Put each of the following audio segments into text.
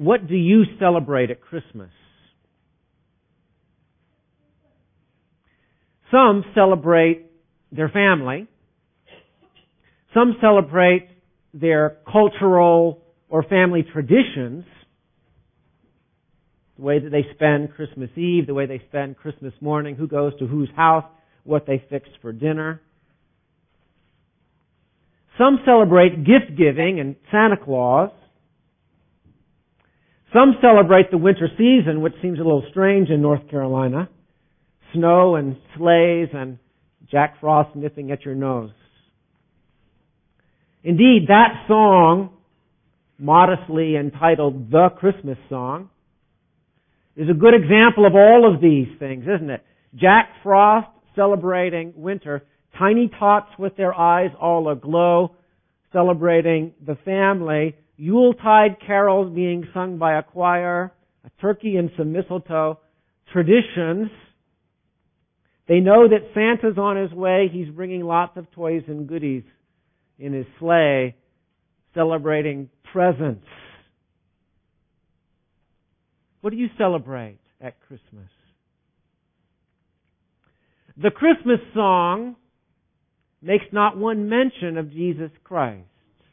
What do you celebrate at Christmas? Some celebrate their family. Some celebrate their cultural or family traditions. The way that they spend Christmas Eve, the way they spend Christmas morning, who goes to whose house, what they fixed for dinner. Some celebrate gift giving and Santa Claus. Some celebrate the winter season, which seems a little strange in North Carolina. Snow and sleighs and Jack Frost nipping at your nose. Indeed, that song, modestly entitled The Christmas Song, is a good example of all of these things, isn't it? Jack Frost celebrating winter, tiny tots with their eyes all aglow, celebrating the family, Yuletide carols being sung by a choir, a turkey and some mistletoe, traditions. They know that Santa's on his way. He's bringing lots of toys and goodies in his sleigh, celebrating presents. What do you celebrate at Christmas? The Christmas song makes not one mention of Jesus Christ.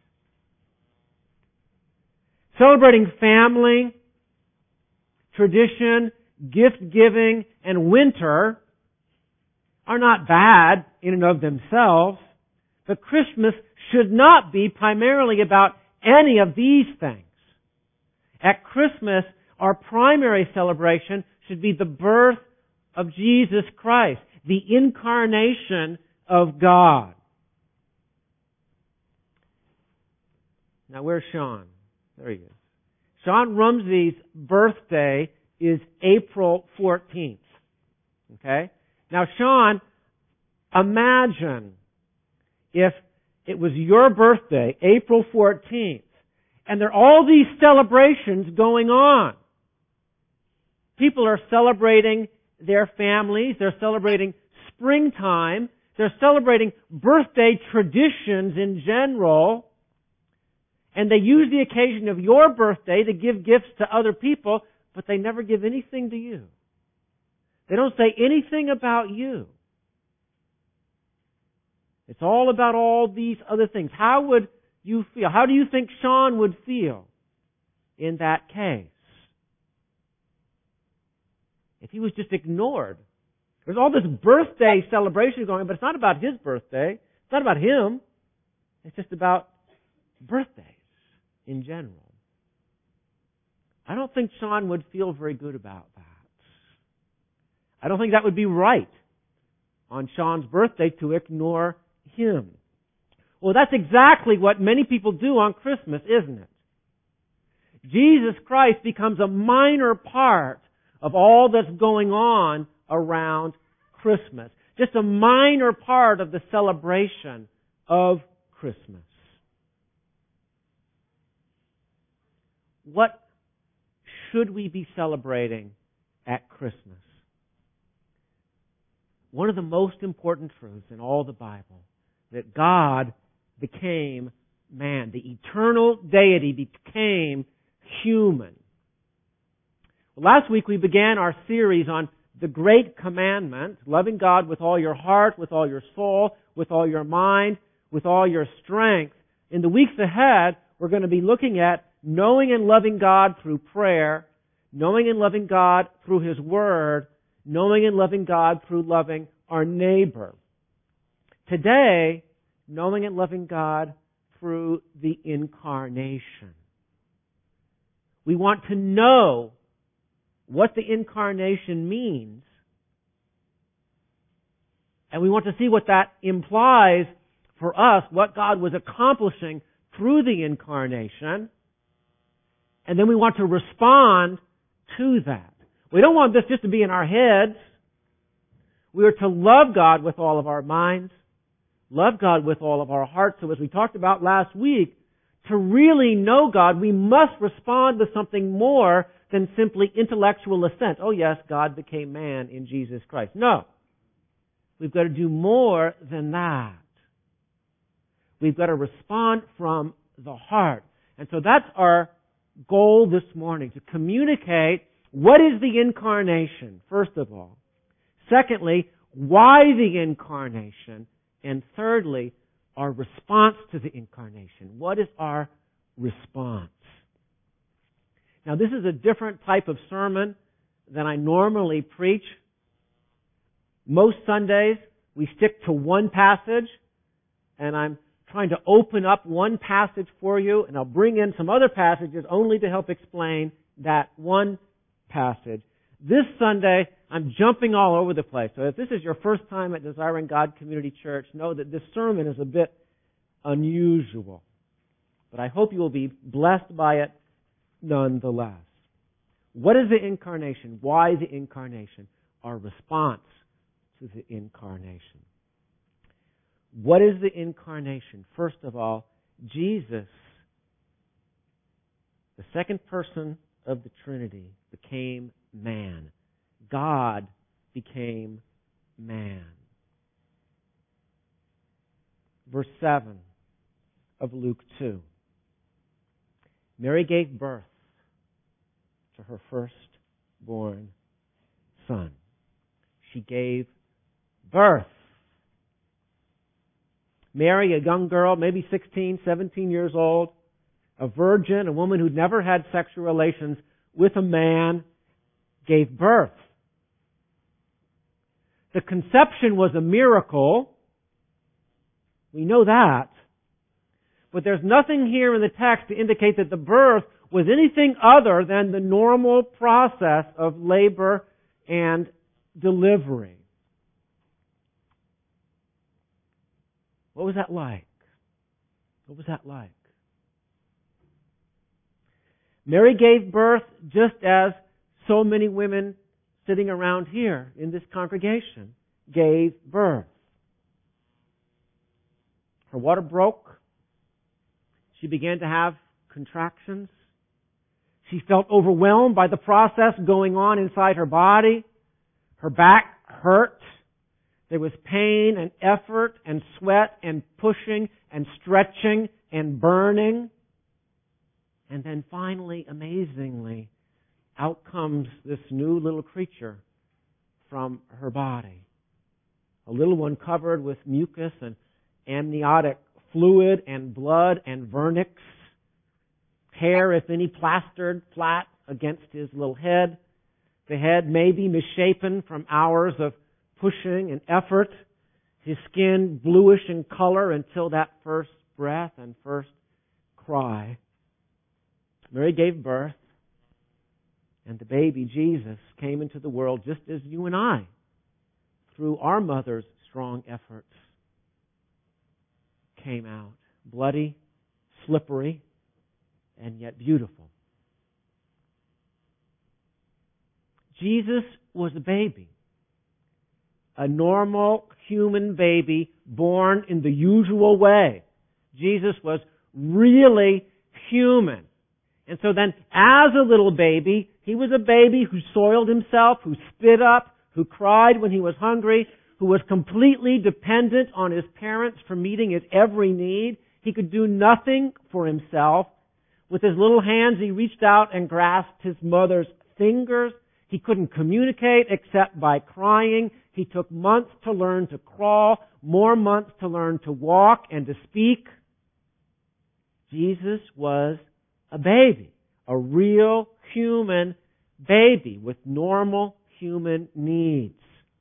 Celebrating family, tradition, gift-giving, and winter are not bad in and of themselves, but Christmas should not be primarily about any of these things. At Christmas, our primary celebration should be the birth of Jesus Christ, the incarnation of God. Now, where's Sean? There he is. Sean Rumsey's birthday is April 14th. Okay? Now, Sean, imagine if it was your birthday, April 14th, and there are all these celebrations going on. People are celebrating their families, they're celebrating springtime, they're celebrating birthday traditions in general, and they use the occasion of your birthday to give gifts to other people, but they never give anything to you. They don't say anything about you. It's all about all these other things. How would you feel? How do you think Sean would feel in that case? If he was just ignored. There's all this birthday celebration going on, but it's not about his birthday. It's not about him. It's just about birthdays in general. I don't think Sean would feel very good about that. I don't think that would be right on Sean's birthday to ignore him. Well, that's exactly what many people do on Christmas, isn't it? Jesus Christ becomes a minor part of all that's going on around Christmas. Just a minor part of the celebration of Christmas. What should we be celebrating at Christmas? One of the most important truths in all the Bible, that God became man. The eternal deity became human. Last week we began our series on the great commandment, loving God with all your heart, with all your soul, with all your mind, with all your strength. In the weeks ahead, we're going to be looking at knowing and loving God through prayer, knowing and loving God through His Word, knowing and loving God through loving our neighbor. Today, knowing and loving God through the incarnation. We want to know what the incarnation means, and we want to see what that implies for us, what God was accomplishing through the incarnation, and then we want to respond to that. We don't want this just to be in our heads. We are to love God with all of our minds, love God with all of our hearts. So as we talked about last week, to really know God, we must respond with something more than simply intellectual assent. Oh yes, God became man in Jesus Christ. No. We've got to do more than that. We've got to respond from the heart. And so that's our goal this morning, to communicate what is the incarnation, first of all. Secondly, why the incarnation? And thirdly, our response to the incarnation. What is our response? Now, this is a different type of sermon than I normally preach. Most Sundays, we stick to one passage, and I'm trying to open up one passage for you, and I'll bring in some other passages only to help explain that one passage. This Sunday, I'm jumping all over the place. So if this is your first time at Desiring God Community Church, know that this sermon is a bit unusual. But I hope you will be blessed by it nonetheless. What is the incarnation? Why the incarnation? Our response to the incarnation. What is the incarnation? First of all, Jesus, the second person of the Trinity, became man. God became man. Verse 7 of Luke 2. Mary gave birth to her firstborn son. She gave birth. Mary, a young girl, maybe 16, 17 years old, a virgin, a woman who'd never had sexual relations with a man, gave birth. The conception was a miracle. We know that. But there's nothing here in the text to indicate that the birth was anything other than the normal process of labor and delivery. What was that like? What was that like? Mary gave birth just as so many women sitting around here in this congregation gave birth. Her water broke. She began to have contractions. She felt overwhelmed by the process going on inside her body. Her back hurt. There was pain and effort and sweat and pushing and stretching and burning. And then finally, amazingly, out comes this new little creature from her body. A little one covered with mucus and amniotic fluid and blood and vernix. Hair, if any, plastered flat against his little head. The head may be misshapen from hours of pushing and effort. His skin bluish in color until that first breath and first cry. Mary gave birth, and the baby Jesus came into the world just as you and I, through our mother's strong efforts, came out. Bloody, slippery, and yet beautiful. Jesus was a baby. A normal human baby born in the usual way. Jesus was really human. And so then, as a little baby, he was a baby who soiled himself, who spit up, who cried when he was hungry, who was completely dependent on his parents for meeting his every need. He could do nothing for himself. With his little hands, he reached out and grasped his mother's fingers. He couldn't communicate except by crying. He took months to learn to crawl, more months to learn to walk and to speak. Jesus was a baby, a real human baby with normal human needs.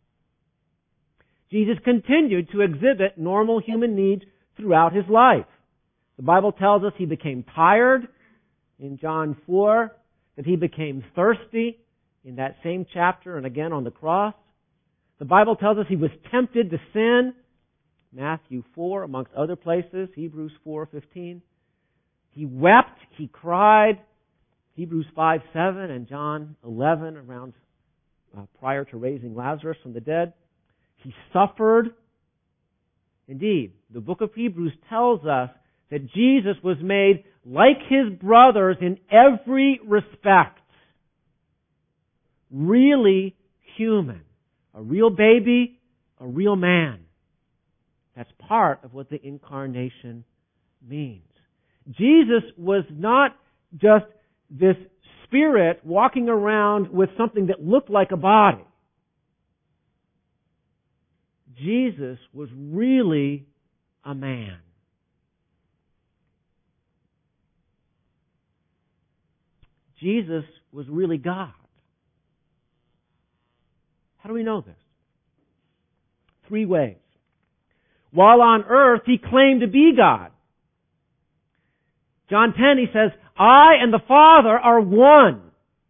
Jesus continued to exhibit normal human needs throughout his life. The Bible tells us he became tired in John 4, that he became thirsty in that same chapter and again on the cross. The Bible tells us he was tempted to sin, Matthew 4, amongst other places, Hebrews 4:15. He wept, he cried, Hebrews 5:7 and John 11, around prior to raising Lazarus from the dead. He suffered. Indeed, the book of Hebrews tells us that Jesus was made like his brothers in every respect. Really human. A real baby, a real man. That's part of what the incarnation means. Jesus was not just this spirit walking around with something that looked like a body. Jesus was really a man. Jesus was really God. How do we know this? 3 ways. While on earth, He claimed to be God. John 10, He says, I and the Father are one.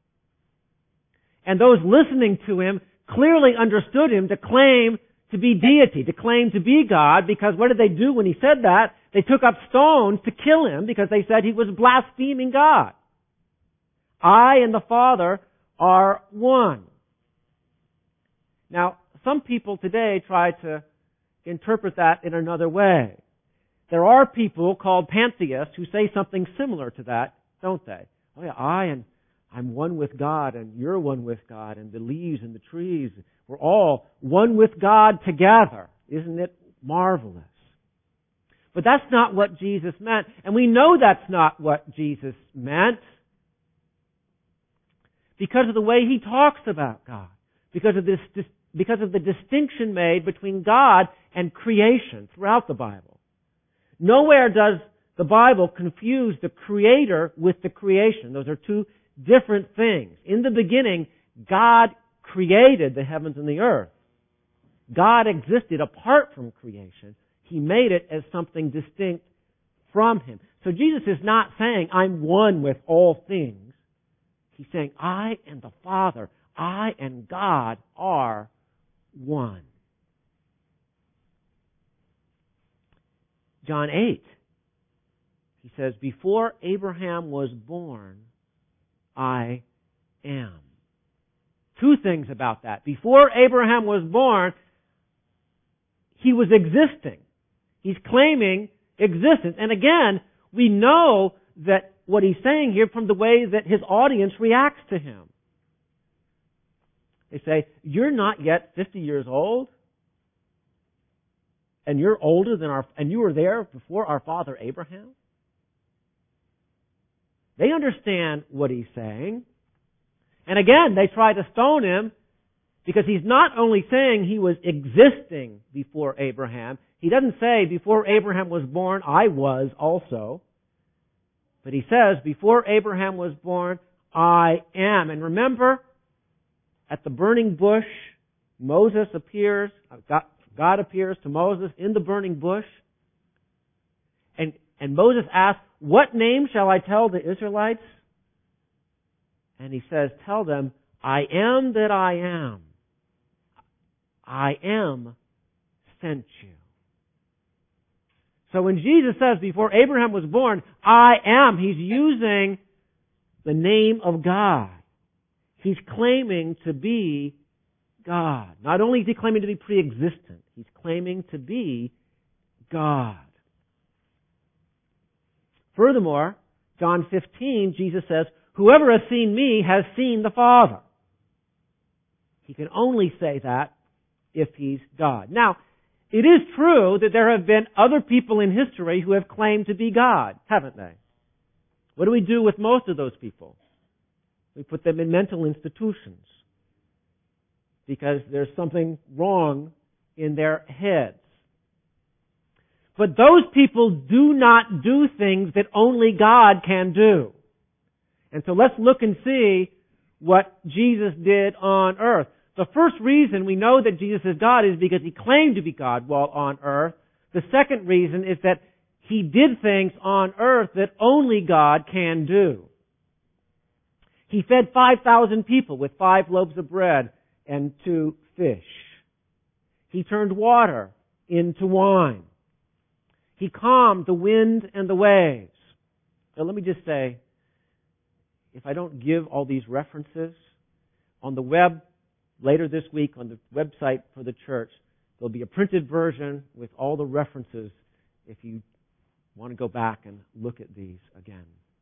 And those listening to Him clearly understood Him to claim to be deity, to claim to be God, because what did they do when He said that? They took up stones to kill Him because they said He was blaspheming God. I and the Father are one. Now, some people today try to interpret that in another way. There are people called pantheists who say something similar to that, don't they? Oh yeah, I'm one with God, and you're one with God, and the leaves and the trees, we're all one with God together. Isn't it marvelous? But that's not what Jesus meant, and we know that's not what Jesus meant because of the way He talks about God, because of the distinction made between God and creation throughout the Bible. Nowhere does the Bible confuse the Creator with the creation. Those are 2 different things. In the beginning, God created the heavens and the earth. God existed apart from creation. He made it as something distinct from Him. So Jesus is not saying, I'm one with all things. He's saying, I and the Father, I and God are one. John 8, He says, before Abraham was born, I am. 2 things about that. Before Abraham was born, He was existing. He's claiming existence. And again, we know that what He's saying here from the way that His audience reacts to Him. They say, you're not yet 50 years old, and you're older than and you were there before our father Abraham? They understand what He's saying. And again, they try to stone Him because He's not only saying He was existing before Abraham. He doesn't say, before Abraham was born, I was also. But He says, before Abraham was born, I am. And remember, at the burning bush, God appears to Moses in the burning bush. And Moses asks, what name shall I tell the Israelites? And he says, tell them, I am that I am. I am sent you. So when Jesus says, before Abraham was born, I am, He's using the name of God. He's claiming to be God. Not only is He claiming to be pre-existent, He's claiming to be God. Furthermore, John 15, Jesus says, whoever has seen me has seen the Father. He can only say that if He's God. Now, it is true that there have been other people in history who have claimed to be God, haven't they? What do we do with most of those people? We put them in mental institutions because there's something wrong in their heads. But those people do not do things that only God can do. And so let's look and see what Jesus did on earth. The first reason we know that Jesus is God is because He claimed to be God while on earth. The second reason is that He did things on earth that only God can do. He fed 5,000 people with 5 loaves of bread and 2 fish. He turned water into wine. He calmed the wind and the waves. Now let me just say, if I don't give all these references, on the web later this week on the website for the church, there'll be a printed version with all the references if you want to go back and look at these again.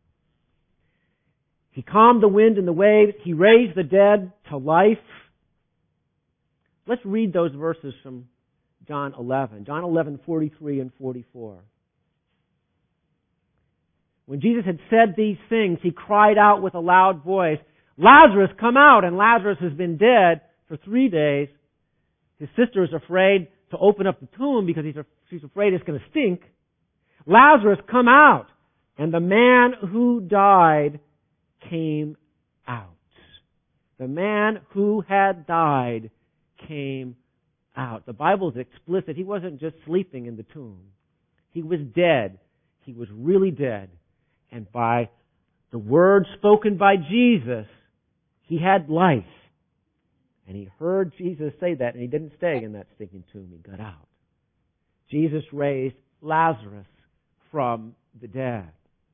He calmed the wind and the waves. He raised the dead to life. Let's read those verses from John 11. John 11, 43 and 44. When Jesus had said these things, he cried out with a loud voice, "Lazarus, come out!" And Lazarus has been dead for 3 days. His sister is afraid to open up the tomb because she's afraid it's going to stink. "Lazarus, come out!" And the man who died came out. The man who had died came out. The Bible is explicit. He wasn't just sleeping in the tomb. He was dead. He was really dead. And by the word spoken by Jesus, he had life. And he heard Jesus say that, and he didn't stay in that stinking tomb. He got out. Jesus raised Lazarus from the dead.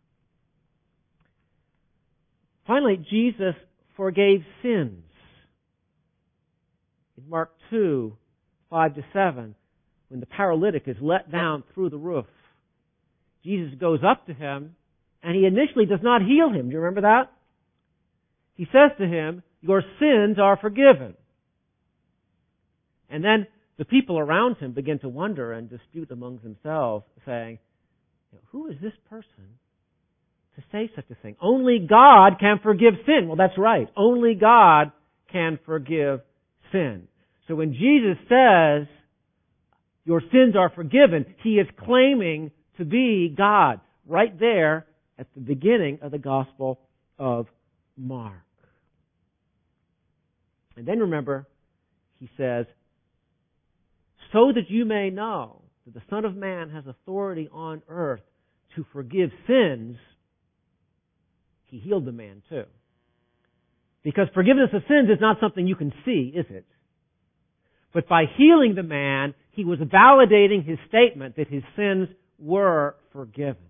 Finally, Jesus forgave sins. In Mark 2, 5-7, when the paralytic is let down through the roof, Jesus goes up to him, and he initially does not heal him. Do you remember that? He says to him, "Your sins are forgiven." And then the people around him begin to wonder and dispute among themselves, saying, "Who is this person to say such a thing? Only God can forgive sin." Well, that's right. Only God can forgive sin. So when Jesus says, "Your sins are forgiven," he is claiming to be God right there at the beginning of the Gospel of Mark. And then remember, he says, "So that you may know that the Son of Man has authority on earth to forgive sins," he healed the man too. Because forgiveness of sins is not something you can see, is it? But by healing the man, he was validating his statement that his sins were forgiven.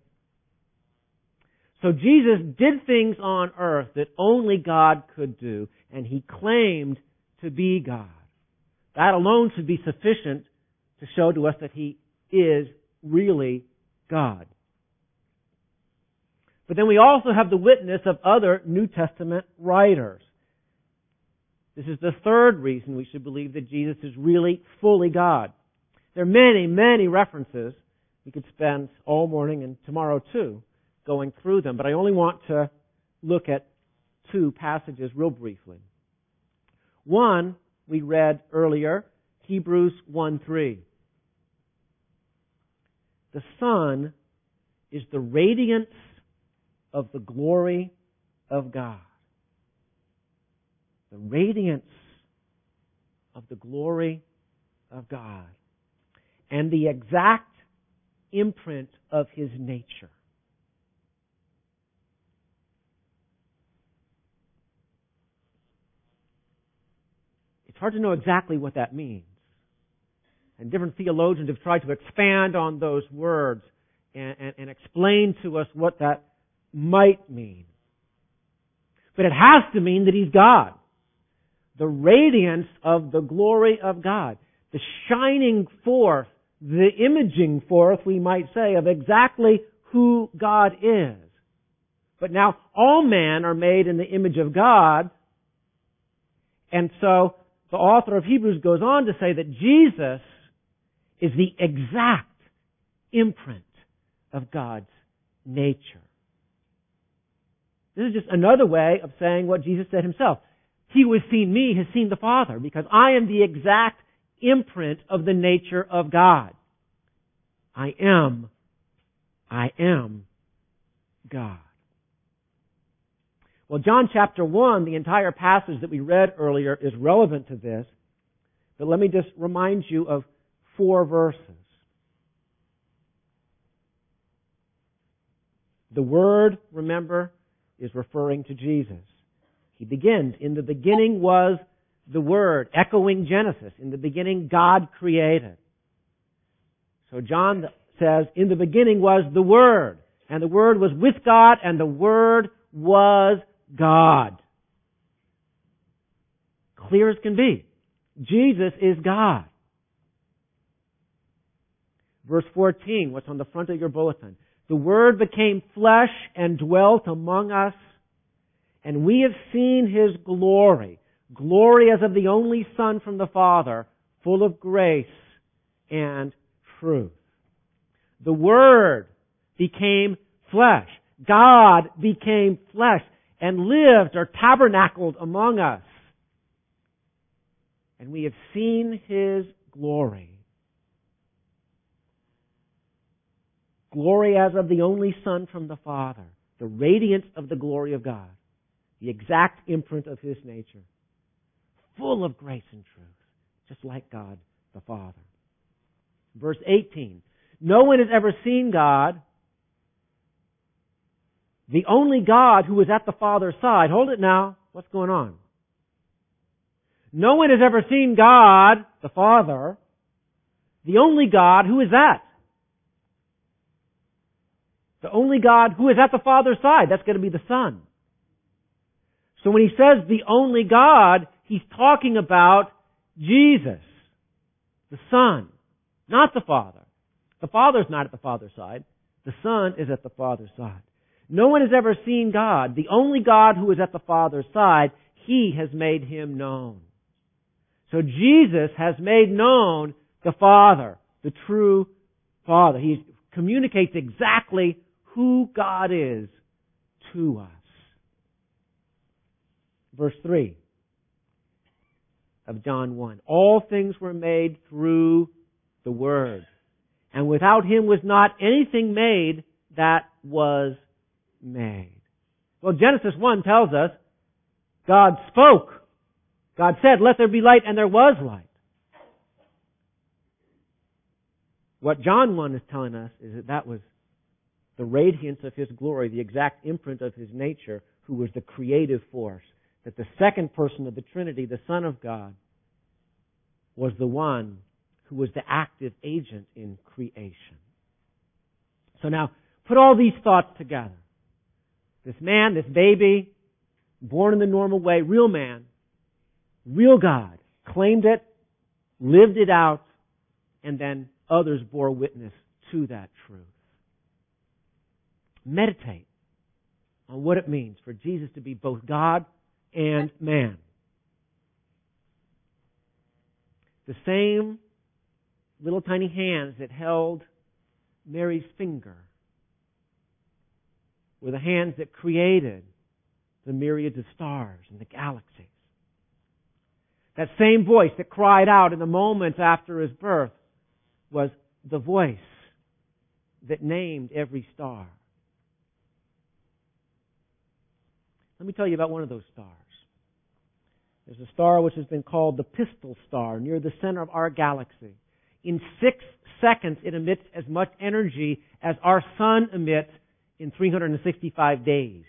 So Jesus did things on earth that only God could do, and he claimed to be God. That alone should be sufficient to show to us that he is really God. But then we also have the witness of other New Testament writers. This is the third reason we should believe that Jesus is really fully God. There are many, many references. We could spend all morning and tomorrow too going through them, but I only want to look at 2 passages real briefly. One we read earlier, Hebrews 1:3. The Son is the radiance of the glory of God. The radiance of the glory of God. And the exact imprint of his nature. It's hard to know exactly what that means. And different theologians have tried to expand on those words and explain to us what that might mean. But it has to mean that he's God. The radiance of the glory of God. The shining forth, the imaging forth, we might say, of exactly who God is. But now all men are made in the image of God. And so the author of Hebrews goes on to say that Jesus is the exact imprint of God's nature. This is just another way of saying what Jesus said himself. He who has seen me has seen the Father, because I am the exact imprint of the nature of God. I am God. Well, John chapter 1, the entire passage that we read earlier, is relevant to this. But let me just remind you of 4 verses. The Word, remember, is referring to Jesus. He begins, "In the beginning was the Word," echoing Genesis. In the beginning, God created. So John says, "In the beginning was the Word, and the Word was with God, and the Word was God." Clear as can be. Jesus is God. Verse 14, what's on the front of your bulletin. "The Word became flesh and dwelt among us, and we have seen His glory, glory as of the only Son from the Father, full of grace and truth." The Word became flesh. God became flesh and lived or tabernacled among us. And we have seen His glory. Glory as of the only Son from the Father. The radiance of the glory of God. The exact imprint of His nature. Full of grace and truth. Just like God the Father. Verse 18. No one has ever seen God. The only God who is at the Father's side. Hold it now. What's going on? No one has ever seen God, the Father. The only God, who is that? The only God who is at the Father's side. That's going to be the Son. So when he says the only God, he's talking about Jesus, the Son, not the Father. The Father's not at the Father's side. The Son is at the Father's side. No one has ever seen God. The only God who is at the Father's side, He has made Him known. So Jesus has made known the Father, the true Father. He communicates exactly who God is to us. Verse 3 of John 1. All things were made through the Word, and without Him was not anything made that was made. Well, Genesis 1 tells us God spoke. God said, let there be light, and there was light. What John 1 is telling us is that was the radiance of His glory, the exact imprint of His nature, who was the creative force. That the second person of the Trinity, the Son of God, was the one who was the active agent in creation. So now, put all these thoughts together. This man, this baby, born in the normal way, real man, real God, claimed it, lived it out, and then others bore witness to that truth. Meditate on what it means for Jesus to be both God and man. The same little tiny hands that held Mary's finger were the hands that created the myriads of stars and the galaxies. That same voice that cried out in the moments after His birth was the voice that named every star. Let me tell you about one of those stars. There's a star which has been called the Pistol Star near the center of our galaxy. In 6 seconds, it emits as much energy as our sun emits in 365 days.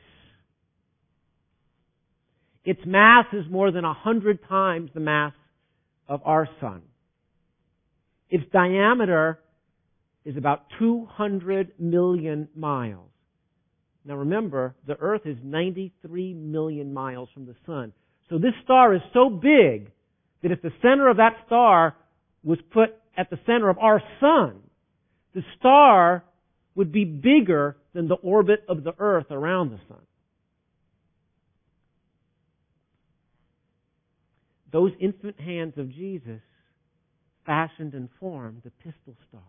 Its mass is more than 100 times the mass of our sun. Its diameter is about 200 million miles. Now remember, the Earth is 93 million miles from the sun. So this star is so big that if the center of that star was put at the center of our sun, the star would be bigger than the orbit of the Earth around the sun. Those infant hands of Jesus fashioned and formed the Pistol Star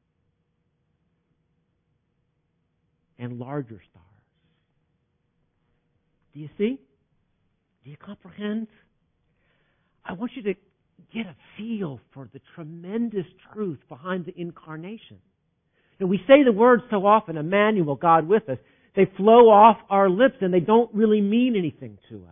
and larger stars. Do you see? Do you comprehend? I want you to get a feel for the tremendous truth behind the incarnation. And we say the words so often, Emmanuel, God with us. They flow off our lips and they don't really mean anything to us.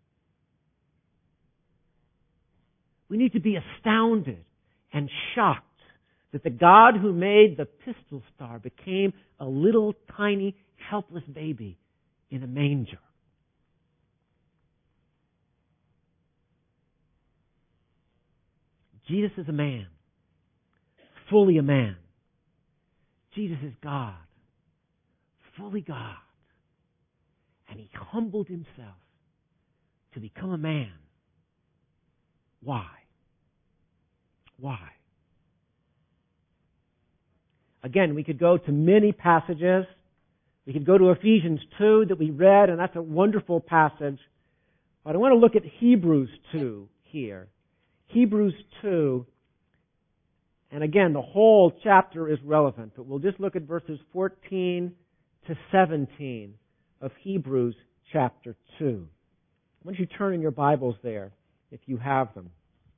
We need to be astounded and shocked that the God who made the Pistol Star became a little tiny helpless baby in a manger. Jesus is a man, fully a man. Jesus is God, fully God. And He humbled Himself to become a man. Why? Why? Again, we could go to many passages. We could go to Ephesians 2 that we read, and that's a wonderful passage. But I want to look at Hebrews 2 here. Hebrews 2, and again, the whole chapter is relevant, but we'll just look at verses 14 to 17 of Hebrews chapter 2. Why don't you turn in your Bibles there, if you have them.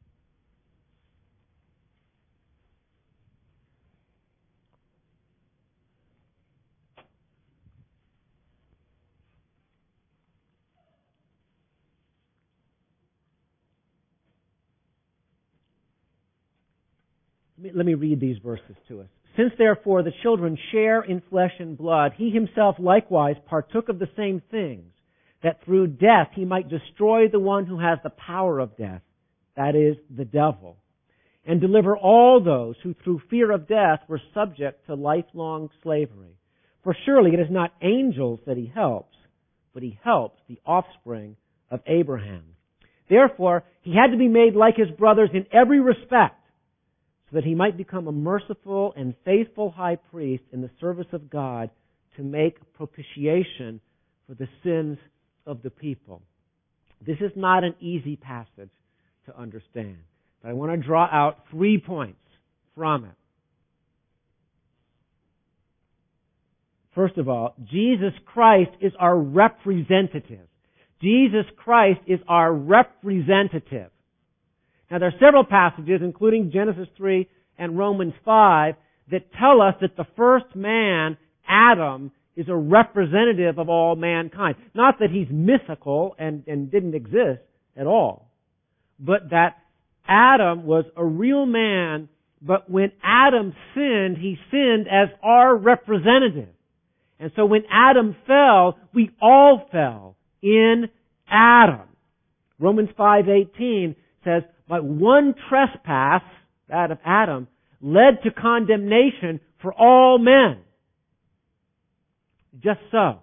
Let me read these verses to us. Since therefore the children share in flesh and blood, he himself likewise partook of the same things, that through death he might destroy the one who has the power of death, that is, the devil, and deliver all those who through fear of death were subject to lifelong slavery. For surely it is not angels that he helps, but he helps the offspring of Abraham. Therefore, he had to be made like his brothers in every respect, so that he might become a merciful and faithful high priest in the service of God to make propitiation for the sins of the people. This is not an easy passage to understand, but I want to draw out 3 points from it. First of all, Jesus Christ is our representative. Jesus Christ is our representative. Now, there are several passages, including Genesis 3 and Romans 5, that tell us that the first man, Adam, is a representative of all mankind. Not that he's mythical and didn't exist at all, but that Adam was a real man, but when Adam sinned, he sinned as our representative. And so when Adam fell, we all fell in Adam. Romans 5:18 says, but one trespass, that of Adam, led to condemnation for all men. Just so.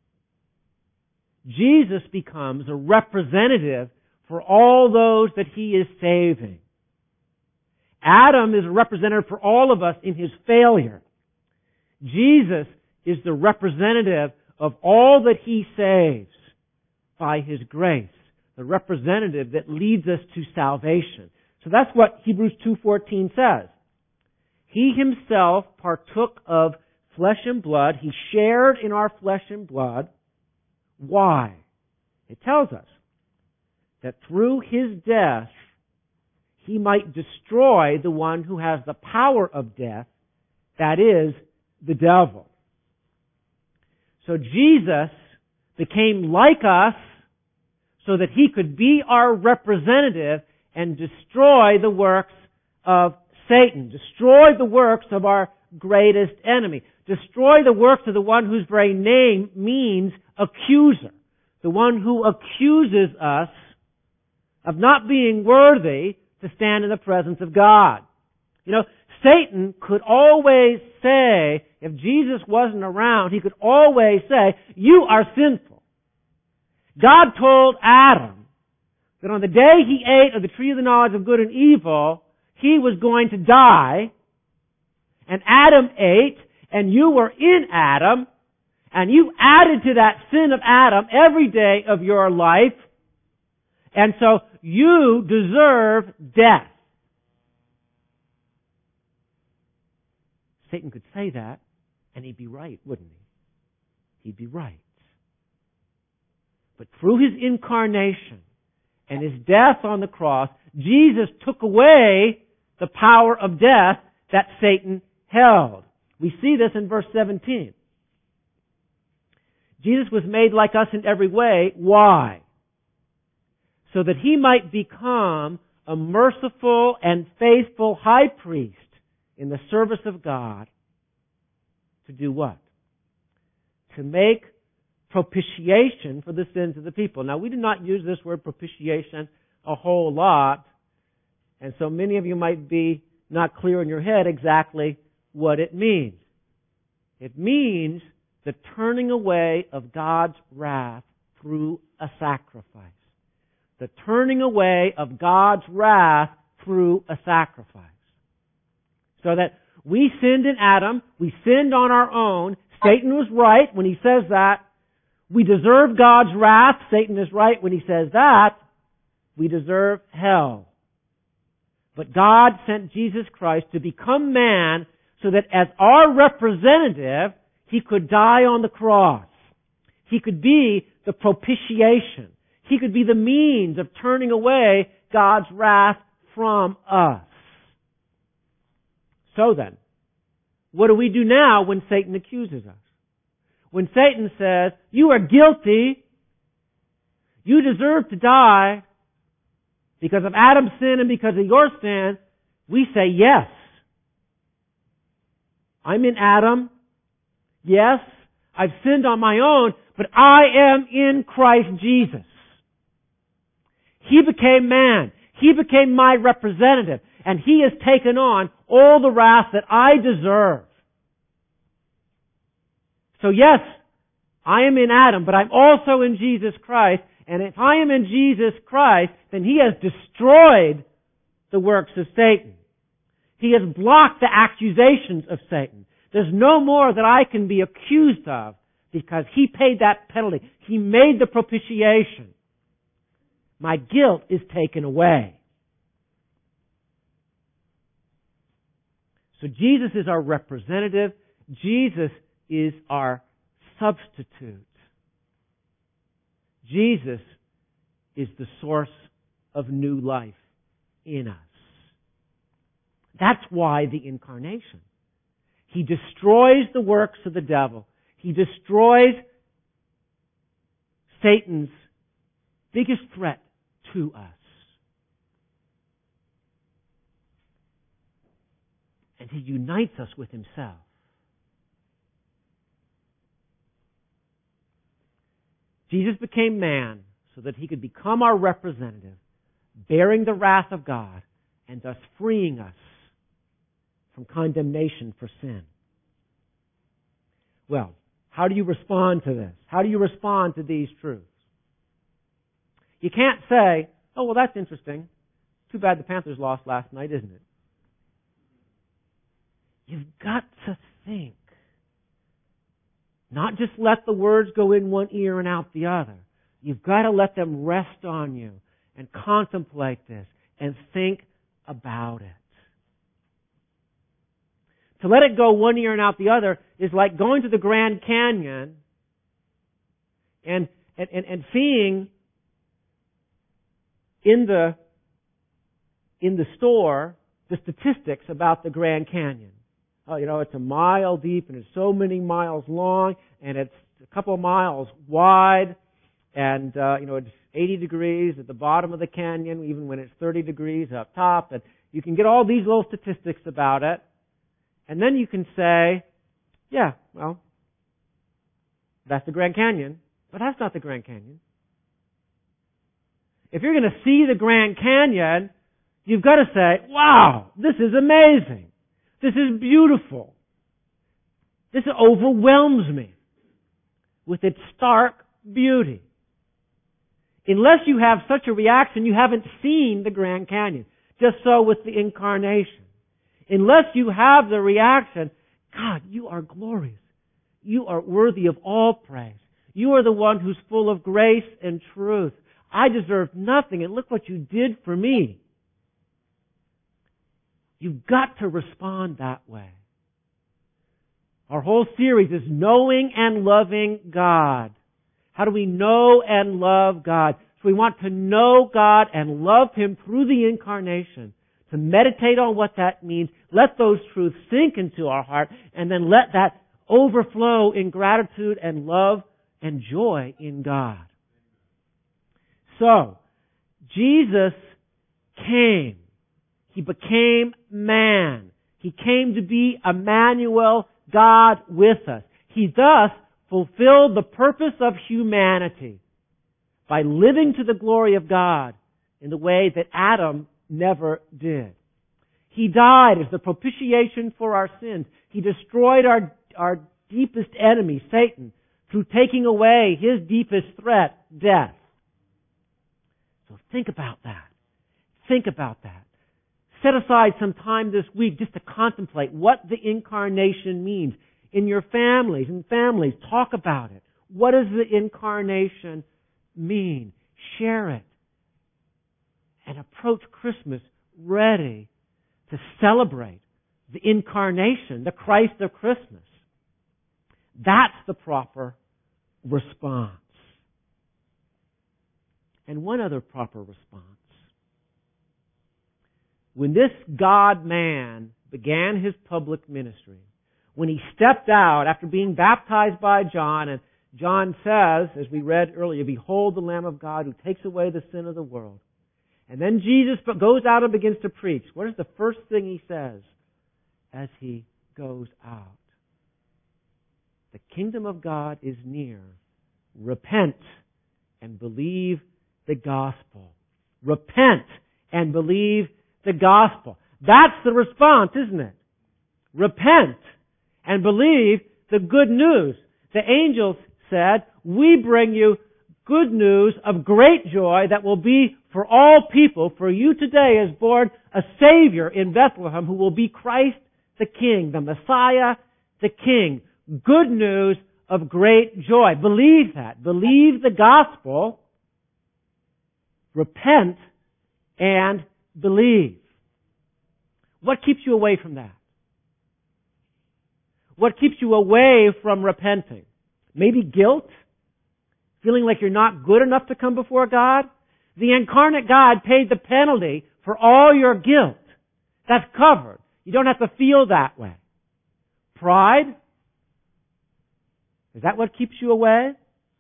Jesus becomes a representative for all those that he is saving. Adam is a representative for all of us in his failure. Jesus is the representative of all that he saves by his grace. The representative that leads us to salvation. So that's what Hebrews 2:14 says. He himself partook of flesh and blood. He shared in our flesh and blood. Why? It tells us that through his death, he might destroy the one who has the power of death, that is, the devil. So Jesus became like us, so that he could be our representative and destroy the works of Satan, destroy the works of our greatest enemy, destroy the works of the one whose very name means accuser, the one who accuses us of not being worthy to stand in the presence of God. You know, Satan could always say, if Jesus wasn't around, he could always say, you are sinful. God told Adam that on the day he ate of the tree of the knowledge of good and evil, he was going to die. And Adam ate, and you were in Adam, and you added to that sin of Adam every day of your life. And so you deserve death. Satan could say that, and he'd be right, wouldn't he? He'd be right. But through his incarnation and his death on the cross, Jesus took away the power of death that Satan held. We see this in verse 17. Jesus was made like us in every way. Why? So that he might become a merciful and faithful high priest in the service of God. To do what? To make propitiation for the sins of the people. Now, we do not use this word propitiation a whole lot, and so many of you might be not clear in your head exactly what it means. It means the turning away of God's wrath through a sacrifice. The turning away of God's wrath through a sacrifice. So that we sinned in Adam, we sinned on our own. Satan was right when he says that. We deserve God's wrath. Satan is right when he says that. We deserve hell. But God sent Jesus Christ to become man so that as our representative, He could die on the cross. He could be the propitiation. He could be the means of turning away God's wrath from us. So then, what do we do now when Satan accuses us? When Satan says, you are guilty, you deserve to die because of Adam's sin and because of your sin, we say, yes. I'm in Adam. Yes, I've sinned on my own, but I am in Christ Jesus. He became man. He became my representative. And He has taken on all the wrath that I deserve. So yes, I am in Adam, but I'm also in Jesus Christ. And if I am in Jesus Christ, then He has destroyed the works of Satan. He has blocked the accusations of Satan. There's no more that I can be accused of because He paid that penalty. He made the propitiation. My guilt is taken away. So Jesus is our representative. Jesus is our substitute. Jesus is the source of new life in us. That's why the incarnation. He destroys the works of the devil. He destroys Satan's biggest threat to us. And He unites us with Himself. Jesus became man so that He could become our representative, bearing the wrath of God and thus freeing us from condemnation for sin. Well, how do you respond to this? How do you respond to these truths? You can't say, oh, well, that's interesting. Too bad the Panthers lost last night, isn't it? You've got to think. Not just let the words go in one ear and out the other. You've got to let them rest on you and contemplate this and think about it. To let it go one ear and out the other is like going to the Grand Canyon and seeing in the store the statistics about the Grand Canyon. Oh, it's a mile deep and it's so many miles long and it's a couple of miles wide and, it's 80 degrees at the bottom of the canyon even when it's 30 degrees up top, and you can get all these little statistics about it. And then you can say, yeah, well, that's the Grand Canyon, but that's not the Grand Canyon. If you're going to see the Grand Canyon, you've got to say, wow, this is amazing. This is beautiful. This overwhelms me with its stark beauty. Unless you have such a reaction, you haven't seen the Grand Canyon. Just so with the incarnation. Unless you have the reaction, God, you are glorious. You are worthy of all praise. You are the one who's full of grace and truth. I deserve nothing, and look what you did for me. You've got to respond that way. Our whole series is knowing and loving God. How do we know and love God? So we want to know God and love Him through the incarnation. To meditate on what that means, let those truths sink into our heart, and then let that overflow in gratitude and love and joy in God. So, Jesus came. He became man. He came to be Emmanuel, God with us. He thus fulfilled the purpose of humanity by living to the glory of God in the way that Adam never did. He died as the propitiation for our sins. He destroyed our deepest enemy, Satan, through taking away his deepest threat, death. So think about that. Think about that. Set aside some time this week just to contemplate what the incarnation means. In your families, talk about it. What does the incarnation mean? Share it. And approach Christmas ready to celebrate the incarnation, the Christ of Christmas. That's the proper response. And one other proper response. When this God-man began his public ministry, when he stepped out after being baptized by John, and John says, as we read earlier, "Behold the Lamb of God who takes away the sin of the world." And then Jesus goes out and begins to preach. What is the first thing he says as he goes out? The kingdom of God is near. Repent and believe the gospel. Repent and believe the gospel. That's the response, isn't it? Repent and believe the good news. The angels said, "We bring you good news of great joy that will be for all people. For you today is born a Savior in Bethlehem who will be Christ the King, the Messiah, the King." Good news of great joy. Believe that. Believe the gospel. Repent and believe. What keeps you away from that? What keeps you away from repenting? Maybe guilt? Feeling like you're not good enough to come before God? The incarnate God paid the penalty for all your guilt. That's covered. You don't have to feel that way. Pride? Is that what keeps you away?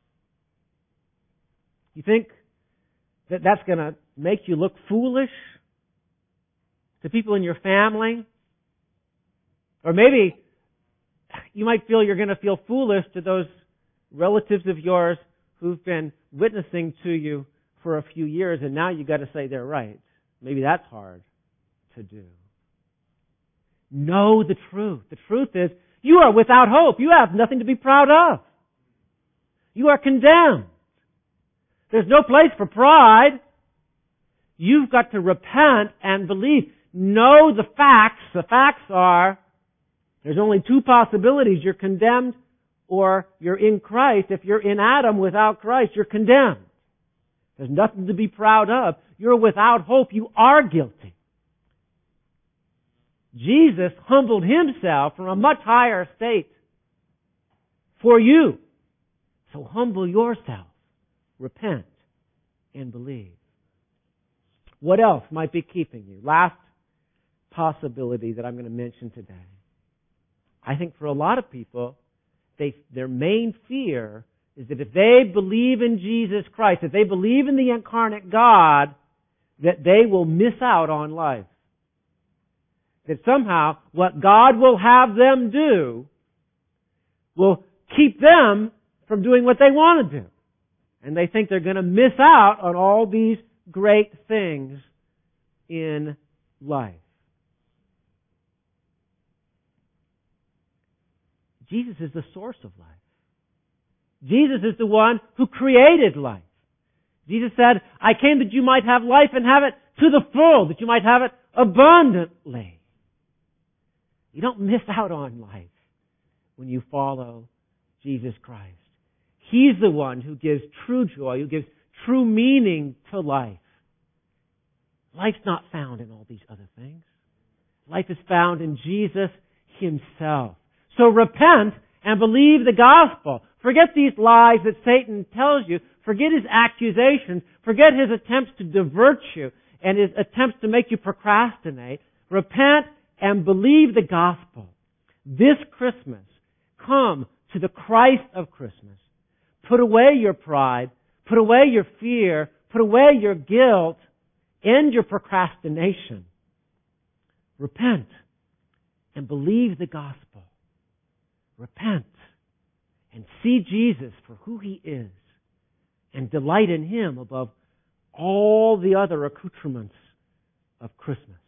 You think that that's going to make you look foolish to people in your family? Or maybe you might feel you're going to feel foolish to those relatives of yours who've been witnessing to you for a few years, and now you've got to say they're right. Maybe that's hard to do. Know the truth. The truth is, you are without hope. You have nothing to be proud of. You are condemned. There's no place for pride. You've got to repent and believe. Know the facts. The facts are, there's only two possibilities. You're condemned or you're in Christ. If you're in Adam without Christ, you're condemned. There's nothing to be proud of. You're without hope. You are guilty. Jesus humbled himself from a much higher state for you. So humble yourself. Repent and believe. What else might be keeping you? Last possibility that I'm going to mention today. I think for a lot of people, their main fear is that if they believe in Jesus Christ, if they believe in the incarnate God, that they will miss out on life. That somehow what God will have them do will keep them from doing what they want to do. And they think they're going to miss out on all these great things in life. Jesus is the source of life. Jesus is the one who created life. Jesus said, "I came that you might have life and have it to the full, that you might have it abundantly." You don't miss out on life when you follow Jesus Christ. He's the one who gives true joy, who gives true meaning to life. Life's not found in all these other things. Life is found in Jesus Himself. So repent and believe the gospel. Forget these lies that Satan tells you. Forget his accusations. Forget his attempts to divert you and his attempts to make you procrastinate. Repent and believe the gospel. This Christmas, come to the Christ of Christmas. Put away your pride. Put away your fear. Put away your guilt. End your procrastination. Repent and believe the gospel. Repent and see Jesus for who He is and delight in Him above all the other accoutrements of Christmas.